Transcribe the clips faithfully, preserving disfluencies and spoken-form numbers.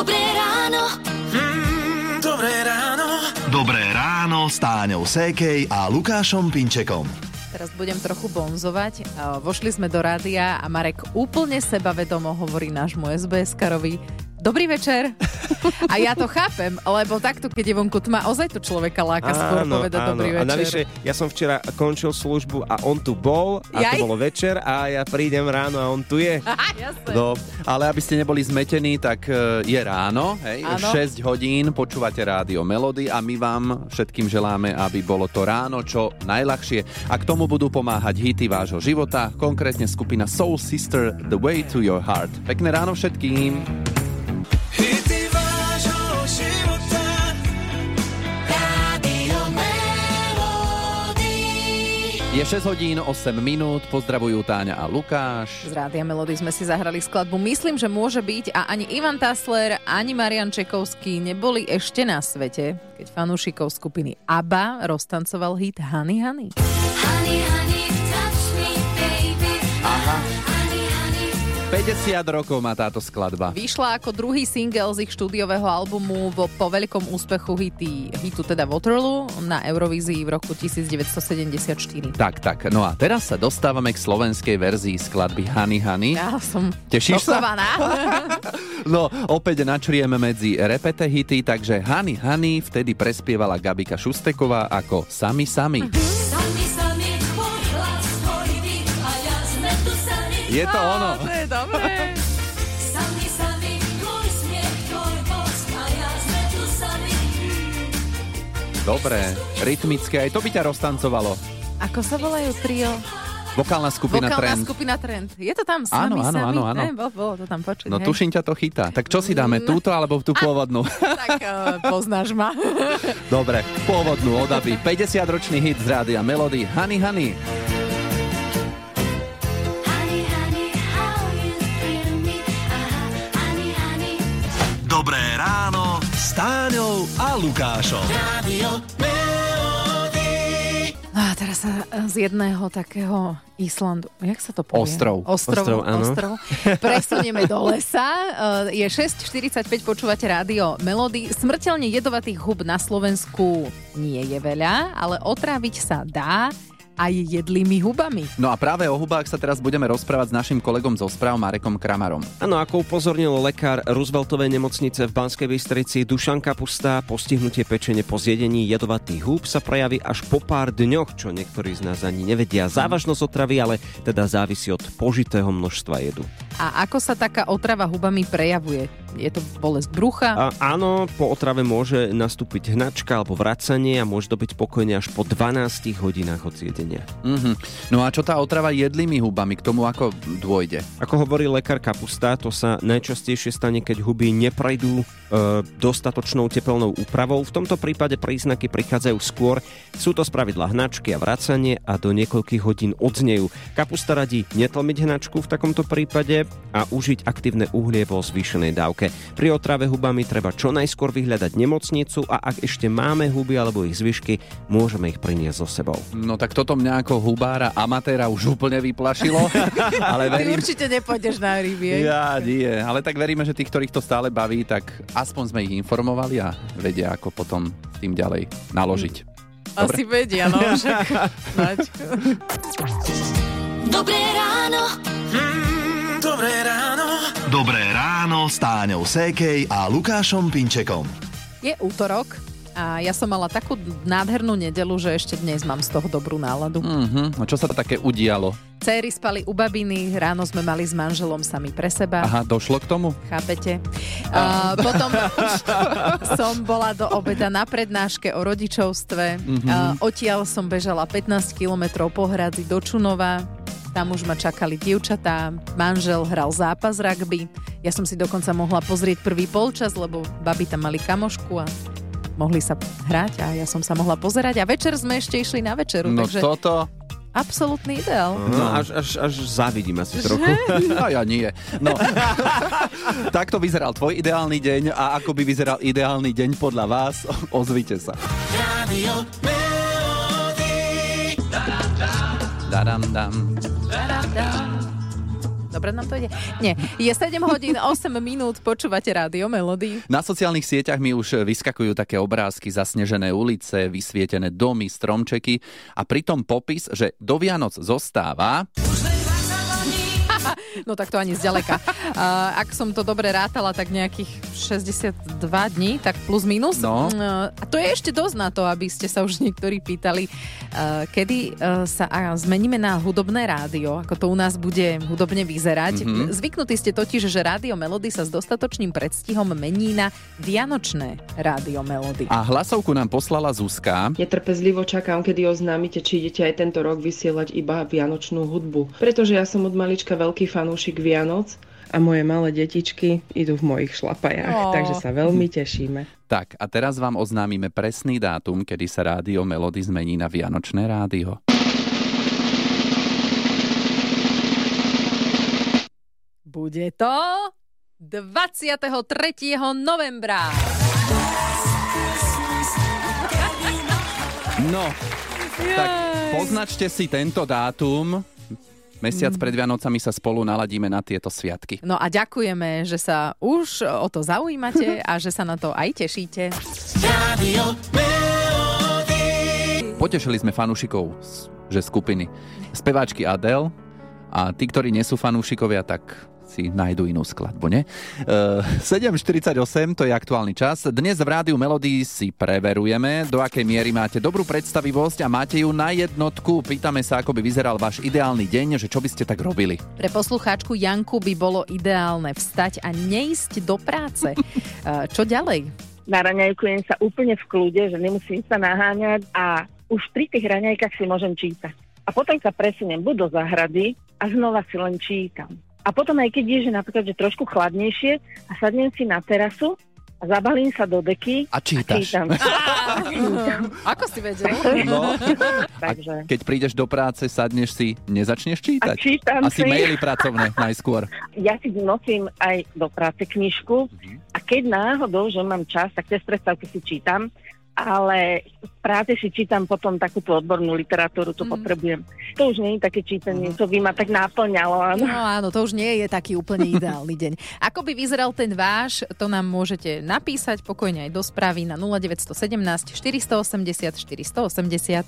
Dobré ráno. Mm, dobré ráno. Dobré ráno s Táňou Sékej a Lukášom Pinčekom. Teraz budem trochu bonzovať. Vošli sme do rádia a Marek úplne sebavedomo hovorí nášmu es bé eskarovi: Dobrý večer. A ja to chápem, lebo takto, keď je vonku tma, ozaj to človeka láka skôr povedať áno. Dobrý večer. A navyše, ja som včera končil službu a on tu bol a Jaj? to bolo večer a ja prídem ráno a on tu je. No, ale aby ste neboli zmetení, tak je ráno, hej, áno. šesť hodín, počúvate rádio Melody a my vám všetkým želáme, aby bolo to ráno čo najľahšie. A k tomu budú pomáhať hity vášho života, konkrétne skupina Soul Sister The Way to Your Heart. Pekné ráno všetkým. Je šesť hodín, osem minút, pozdravujú Táňa a Lukáš. Z Rádia Melody sme si zahrali skladbu Myslím, že môže byť a ani Ivan Tasler, ani Marian Čekovský neboli ešte na svete, keď fanúšikov skupiny ABBA roztancoval hit Honey Honey. Honey, honey, touch me, baby. Aha. päťdesiat rokov má táto skladba. Vyšla ako druhý single z ich štúdiového albumu vo, po veľkom úspechu hity, hitu teda Waterloo na Eurovízii v roku devätnásťstosedemdesiatštyri. Tak, tak. No a teraz sa dostávame k slovenskej verzii skladby Honey Honey. Ja som Tešíš šokovaná. sa? No, opäť načrieme medzi repete hity, takže Honey Honey vtedy prespievala Gabika Šusteková ako Sami Sami. Sami, sami, tvoj hlas, tvoj dých a ja sme tu sami. Je to ono. To je dobré. Sami, sami, tvoj smiech, tvoj bosk a ja sme tu sami. Dobre, rytmické, aj to by ťa roztancovalo. Ako sa volajú trio? Vokálna skupina Vokálna Trend. skupina Trend. Je to tam Áno, Sami, áno, Sami? áno, áno. Ne, bolo, bolo to tam počuť. No hej. tuším ťa to chytá. Tak čo si dáme, túto alebo tú pôvodnú? Tak uh, poznáš ma. Dobre, pôvodnú od ABBY. päťdesiatročný hit z rádia Melody Honey Honey. Honey, honey, how you thrill me. Aha, honey, honey. Dobré ráno s Táňou a Lukášom. Radio Melody. No a teraz sa z jedného takého Islandu, jak sa to povie? Ostrov. Ostrov, Ostrov, áno. ostrov. Presunieme do lesa. Je šesť štyridsaťpäť, počúvate rádio Melody. Smrteľne jedovatých hub na Slovensku nie je veľa, ale otráviť sa dá aj jedlými hubami. No a práve o hubách sa teraz budeme rozprávať s našim kolegom zo správ Marekom Kramarom. Áno, ako upozornil lekár Rooseveltovej nemocnice v Banskej Bystrici Dušan Kapusta, postihnutie pečene po zjedení jedovatých húb sa prejaví až po pár dňoch, čo niektorí z nás ani nevedia. Závažnosť otravy ale teda závisí od požitého množstva jedu. A ako sa taká otrava hubami prejavuje? Je to bolesť brucha? A áno, po otrave môže nastúpiť hnačka alebo vracanie a môže to byť pokojne až po dvanástich hodinách od zjedenia. Mhm. No a čo tá otrava jedlými hubami? K tomu ako dôjde? Ako hovorí lekár Kapusta, to sa najčastejšie stane, keď huby neprejdú e, dostatočnou tepelnou úpravou. V tomto prípade príznaky prichádzajú skôr. Sú to spravidla hnačky a vracanie a do niekoľkých hodín odznejú. Kapusta radí netlmiť hnačku v takomto prípade a užiť aktívne uhlie vo zvýšenej dávke. Pri otrave hubami treba čo najskôr vyhľadať nemocnicu a ak ešte máme huby alebo ich zvyšky, môžeme ich priniesť so sebou. No tak toto mňa ako hubára amatéra už úplne vyplašilo. Ale Ty verím... určite nepôjdeš na ryby. Ja, nie. Ale tak veríme, že tých, ktorých to stále baví, tak aspoň sme ich informovali a vedia, ako potom s tým ďalej naložiť. Dobre? Asi vedia, no. Však... Dobré ráno. Mm, dobré ráno. Dobré ráno s Táňou Sékej a Lukášom Pinčekom. Je útorok a ja som mala takú nádhernú nedeľu, že ešte dnes mám z toho dobrú náladu. Mhm. A čo sa to také udialo? Céry spali u babiny, ráno sme mali s manželom sami pre seba. Aha, došlo k tomu? Chápete? Uh, potom som bola do obeda na prednáške o rodičovstve. Mhm. Uh, odtiaľ som bežala pätnásť kilometrov po hradzi do Čunova. Tam už ma čakali dievčatá, manžel hral zápas rugby. Ja som si dokonca mohla pozrieť prvý polčas, lebo babi tam mali kamošku a mohli sa hrať a ja som sa mohla pozerať. A večer sme ešte išli na večeru, No takže toto... absolútny ideál. No, až, až, až závidím asi trochu. No ja nie. No. Takto vyzeral tvoj ideálny deň a ako by vyzeral ideálny deň podľa vás, ozvite sa. Radio Melody. Dadam, dam. Dobre nám to ide? Nie. Je sedem hodín osem minút, počúvate Rádio Melody. Na sociálnych sieťach mi už vyskakujú také obrázky, zasnežené ulice, vysvietené domy, stromčeky a pritom popis, že do Vianoc zostáva... No tak to ani zďaleka. Uh, ak som to dobre rátala, tak nejakých šesťdesiatdva dní, tak plus minus. No. Uh, a to je ešte dosť na to, aby ste sa už niektorí pýtali, uh, kedy uh, sa uh, zmeníme na hudobné rádio, ako to u nás bude hudobne vyzerať. Mm-hmm. Zvyknutí ste totiž, že Rádio Melody sa s dostatočným predstihom mení na Vianočné Rádio Melody. A hlasovku nám poslala Zuzka. Netrpezlivo čakám, kedy oznámite, či idete aj tento rok vysielať iba vianočnú hudbu. Pretože ja som od malička veľký fanúšik Vianoc a moje malé detičky idú v mojich šlapajách, oh. takže sa veľmi tešíme. Tak, a teraz vám oznámime presný dátum, kedy sa Rádio Melody zmení na Vianočné rádio. Bude to dvadsiateho tretieho novembra. No, tak poznačte si tento dátum. Mesiac pred Vianocami sa spolu naladíme na tieto sviatky. No a ďakujeme, že sa už o to zaujímate a že sa na to aj tešíte. Rádio Melody. Potešili sme fanúšikov, že skupiny speváčky Adele a tí, ktorí nie sú fanúšikovia, tak si nájdu inú skladbu, ne? Uh, sedem štyridsaťosem, to je aktuálny čas. Dnes v Rádiu Melody si preverujeme, do akej miery máte dobrú predstavivosť a máte ju na jednotku. Pýtame sa, ako by vyzeral váš ideálny deň, že čo by ste tak robili. Pre poslucháčku Janku by bolo ideálne vstať a neísť do práce. Uh, čo ďalej? Na raňajkujem sa úplne v kľude, že nemusím sa naháňať a už pri tých raňajkách si môžem čítať. A potom sa presuniem buď do záhrady a znova si len čítam. A potom aj keď je, že napríklad, že trošku chladnejšie a sadnem si na terasu a zabalím sa do deky a čítaš. A čítam. Ako si vedel? No. Takže. A keď prídeš do práce, sadneš si, nezačneš čítať? A čítam Asi si. maily pracovné najskôr. Ja si nosím aj do práce knižku a keď náhodou, že mám čas, tak cez prestávky si čítam, ale v práce si čítam potom takúto odbornú literatúru, to mm. potrebujem. To už nie je také čítanie, to by ma tak náplňalo. Áno. No áno, to už nie je taký úplne ideálny deň. Ako by vyzeral ten váš, to nám môžete napísať pokojne aj do správy na nula deväť jedna sedem štyri osem nula štyri osem nula.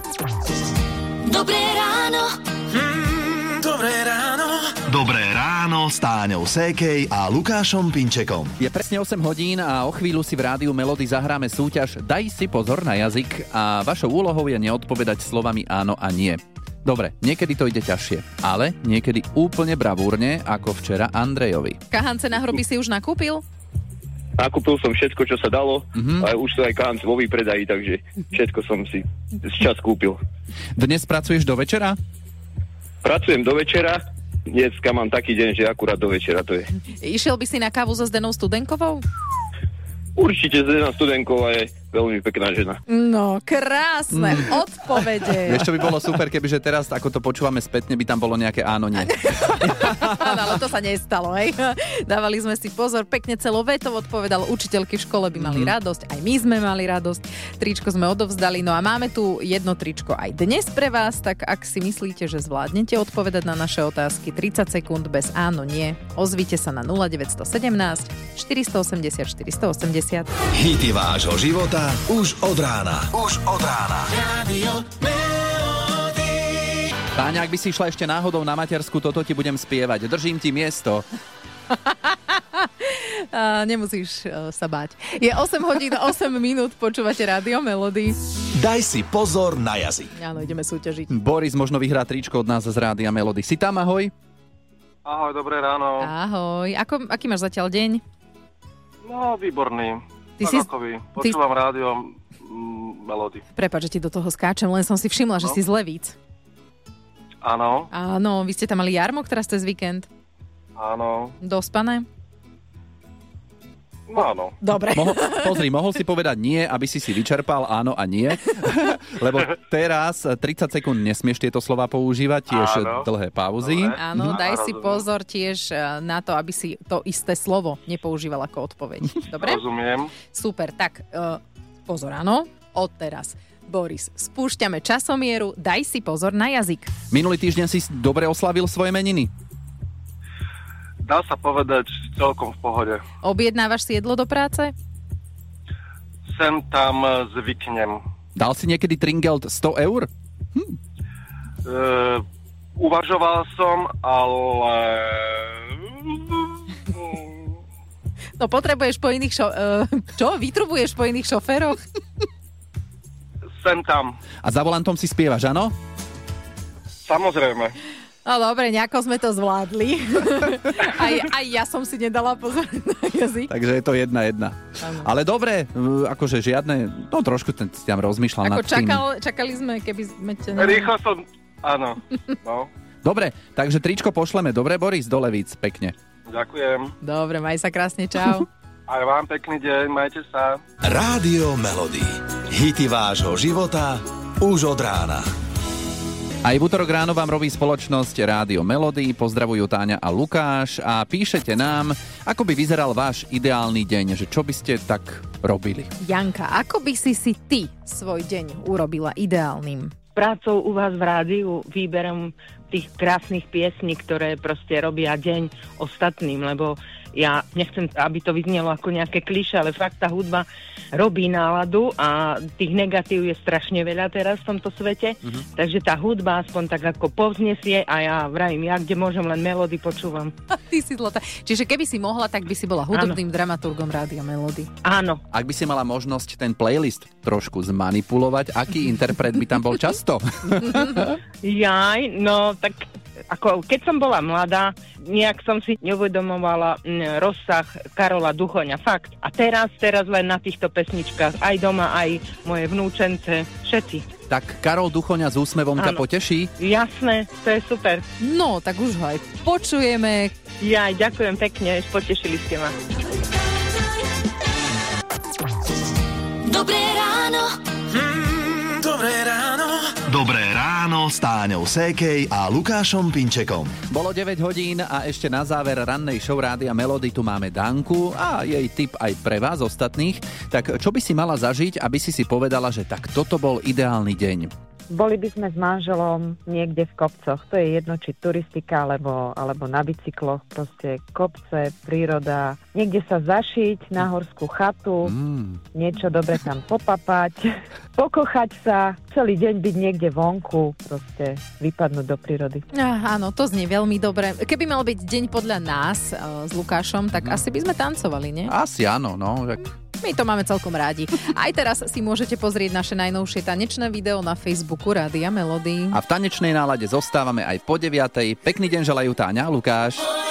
Dobré ráno. Mm, dobré ráno. Dobré ráno s Táňou Sékej a Lukášom Pinčekom. Je presne osem hodín a o chvíľu si v Rádiu Melody zahráme súťaž Daj si pozor na jazyk a vašou úlohou je neodpovedať slovami áno a nie. Dobre, niekedy to ide ťažšie, ale niekedy úplne bravúrne, ako včera Andrejovi. Kahance na hroby si už nakúpil? Nakúpil som všetko, čo sa dalo, Mhm. a už sú aj kahance vo výpredaji, takže všetko som si čas kúpil. Dnes pracuješ do večera? Pracujem do večera, dneska mám taký deň, že akurát do večera to je. Išiel by si na kávu so Zdenou Studenkovou? Určite Zdena Studenková je veľmi pekná žena. No, krásne mm. odpovede. Vieš, čo by bolo super, kebyže teraz, ako to počúvame spätne, by tam bolo nejaké áno, nie. Áno, ale to sa nestalo, hej. Dávali sme si pozor, pekne celou vetou odpovedal, učiteľky v škole by mali mm. radosť, aj my sme mali radosť, tričko sme odovzdali, no a máme tu jedno tričko aj dnes pre vás, tak ak si myslíte, že zvládnete odpovedať na naše otázky tridsať sekúnd bez áno, nie, ozvite sa na nula deväť jedna sedem štyri osem nula štyri osem nula. Hity vášho života už od rána. Už od rána. Rádio Melody. Táňa, ak by si išla ešte náhodou na matersku, toto ti budem spievať. Držím ti miesto. A nemusíš uh, sa báť. Je osem hodín osem minút, počúvate Rádio Melody. Daj si pozor na jazyk. Áno, ideme súťažiť. Boris možno vyhrá tričko od nás z Rádia Melody. Si tam, ahoj? Ahoj, dobré ráno. Ahoj. Ako, aký máš zatiaľ deň? No, výborný. Ty si... Počúvam ty... rádio mm, Melody. Prepáč, že ti do toho skáčem, len som si všimla, no. že si z Levíc. Áno. Áno, vy ste tam mali jarmok teraz cez víkend? Áno. Dospané? No áno. Dobre. Mohol, pozri, mohol si povedať nie, aby si si vyčerpal áno a nie, lebo teraz tridsať sekúnd nesmieš tieto slova používať, tiež áno. Dlhé pauzy. Dobre. Áno, daj Rozumiem. si pozor tiež na to, aby si to isté slovo nepoužíval ako odpoveď. Dobre? Rozumiem. Super, tak uh, pozor, áno, odteraz. Boris, spúšťame časomieru, daj si pozor na jazyk. Minulý týždeň si dobre oslavil svoje meniny? dá sa povedať celkom v pohode. Objednávaš si jedlo do práce? Sem tam zvyknem. Dal si niekedy Tringelt sto eur? Hm. E, uvažoval som, ale... No potrebuješ po iných šo... Uh, čo? Vytrubuješ po iných šoféroch? Sem tam. A za volantom si spievaš, áno? Samozrejme. No dobre, nejako sme to zvládli. aj, aj ja som si nedala pozor na jazyk. Takže je to jedna jedna. Ano. Ale dobre, akože žiadne, no trošku ten si tam rozmýšľal Ako nad čakal, tým. čakali sme, keby sme ťa... Rýchlo som, áno. No. Dobre, takže tričko pošleme. Dobre, Boris, do Levíc, pekne. Ďakujem. Dobre, maj sa krásne, čau. Aj vám pekný deň, majte sa. Rádio Melody. Hity vášho života už od rána. Aj v útorok ráno vám robí spoločnosť Rádio Melody. Pozdravujú Táňa a Lukáš a píšete nám, ako by vyzeral váš ideálny deň, že čo by ste tak robili. Janka, ako by si si ty svoj deň urobila ideálnym? Prácou u vás v rádiu výberom tých krásnych piesní, ktoré proste robia deň ostatným, lebo ja nechcem, aby to vyznelo ako nejaké klišé, ale fakt tá hudba robí náladu a tých negatív je strašne veľa teraz v tomto svete, mm-hmm. takže tá hudba aspoň tak ako povznesie a ja vravím, ja kde môžem len melódy počúvam. Ty si zlata. Čiže keby si mohla, tak by si bola hudobným Áno. dramaturgom Rádia Melody. Áno. Ak by si mala možnosť ten playlist trošku zmanipulovať, aký interpret by tam bol často? Jaj, no tak ako keď som bola mladá, nejak som si neuvedomovala m, rozsah Karola Duchoňa, fakt. A teraz, teraz len na týchto pesničkách, aj doma, aj moje vnúčence, všetci. Tak Karol Duchoňa s úsmevom ťa poteší? Jasné, to je super. No, tak už ho aj počujeme. Ja ďakujem pekne, potešili ste ma. Dobré ráno. Mm, dobré ráno. Dobré ráno s Táňou Sékej a Lukášom Pinčekom. Bolo deväť hodín a ešte na záver rannej show Rádia Melody tu máme Danku a jej tip aj pre vás ostatných. Tak čo by si mala zažiť, aby si si povedala, že tak toto bol ideálny deň? Boli by sme s manželom niekde v kopcoch. To je jedno, či turistika, alebo, alebo na bicykloch. Proste kopce, príroda. Niekde sa zašiť na horskú chatu. Mm. Niečo dobre tam popapať. Pokochať sa. Celý deň byť niekde vonku. Proste vypadnúť do prírody. Ah, áno, to znie veľmi dobre. Keby mal byť deň podľa nás uh, s Lukášom, tak mm. asi by sme tancovali, nie? Asi áno, no. Tak... My to máme celkom rádi. Aj teraz si môžete pozrieť naše najnovšie tanečné video na Facebooku Rádia Melody. A v tanečnej nálade zostávame aj po deviatej. Pekný deň želajú Táňa a Lukáš.